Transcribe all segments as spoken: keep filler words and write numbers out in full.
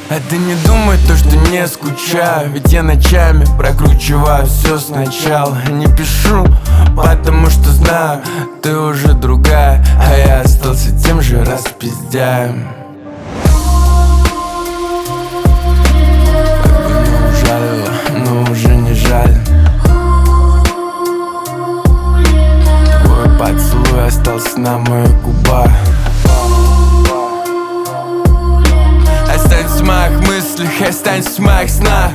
А ты не думай то, что не скучаю, ведь я ночами прокручиваю все сначала. Не пишу, потому что знаю, ты уже другая, а я остался тем же распиздяем. Как бы не ужалило, но уже не жаль. Твой поцелуй остался на моих губах. Останься в моих мыслях, останься в моих снах.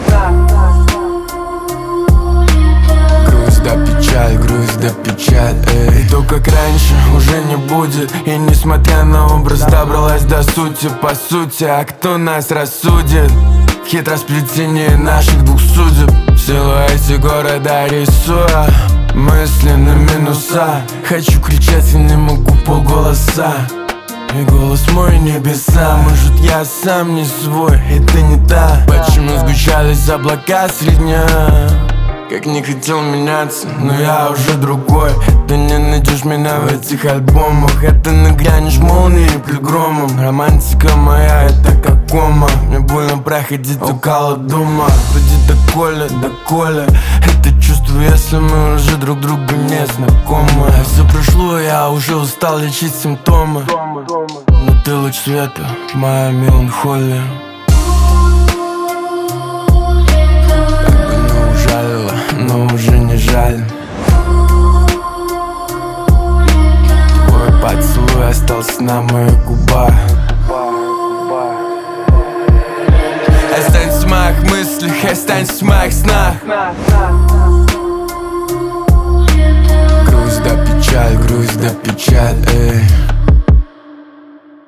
Грусть да печаль, грусть да печаль, эй. И то, как раньше, уже не будет. И несмотря на образ, добралась до сути, по сути. А кто нас рассудит? В хитросплетении наших двух судеб. В силуэте города рисуя мысли на минуса. Хочу кричать и не могу полголоса. И голос мой небеса. Может, я сам не свой, и ты не та. Почему сгущались облака средь дня? Как не хотел меняться, но я уже другой. Ты не найдешь меня в этих альбомах. Это нагрянешь молнией перед громом. Романтика моя, это как кома. Мне больно проходить около дома. Вроде доколе, доколе это чувство, если мы уже друг другу не знакомы. А все прошло, я уже устал лечить симптомы. Но ты луч света, моя меланхолия. Но уже не жаль. Твой поцелуй остался на моих губах. Останься в моих мыслях, останься в моих снах. Грусть да печаль, грусть да печаль, эй.